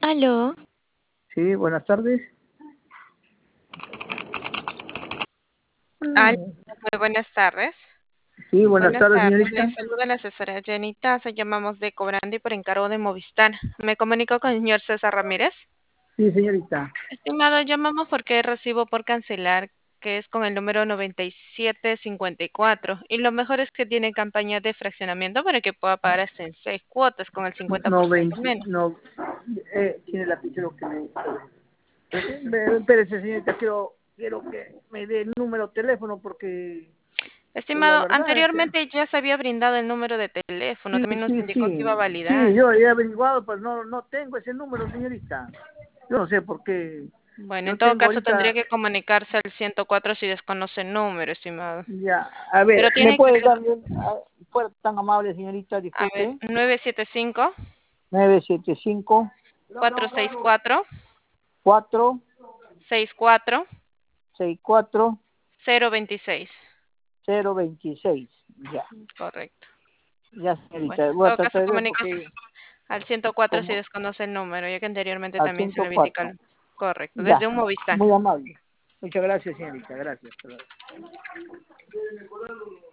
Aló, Sí, buenas tardes. Aló, Mm, muy buenas tardes. Sí, buenas Buenas tardes, tardes, le señorita. saluda la asesora Jenita. Se llamamos de Cobrando y por encargo de Movistar. Me comunico con el señor César Ramírez. Sí, señorita. Estimado, llamamos porque recibo por cancelar, que es con el número 9754. Y lo mejor es que tiene campaña de fraccionamiento para que pueda pagar hasta en 6 cuotas con el 50% 90, menos. no, tiene la lo que me... Espérese, señorita, quiero que me dé el número de teléfono porque, pues la Estimado, verdad es que... anteriormente ya se había brindado el número de teléfono. Sí, También nos sí, indicó que sí. iba a Sí, validar. yo he averiguado, pero no tengo ese número, señorita. Yo no sé por qué. Bueno, en Yo todo tengo caso tendría ahorita, que comunicarse al 104 si desconoce el número, estimado. ya, a ver, Pero ¿me tiene que puede ser, dar bien? Fuera tan amable, señorita, a ver, disculpe. 975 975 464 4 64 64 026. 026. Ya, Correcto. ya, Bueno, señorita. en Voy a todo caso tratar de ver comuníquese porque al 104 si como desconoce el número, ya que anteriormente al también se le indica 104. el correcto, Ya, desde un Movistar. muy amable. Muchas gracias, señorita. Gracias. Hasta luego.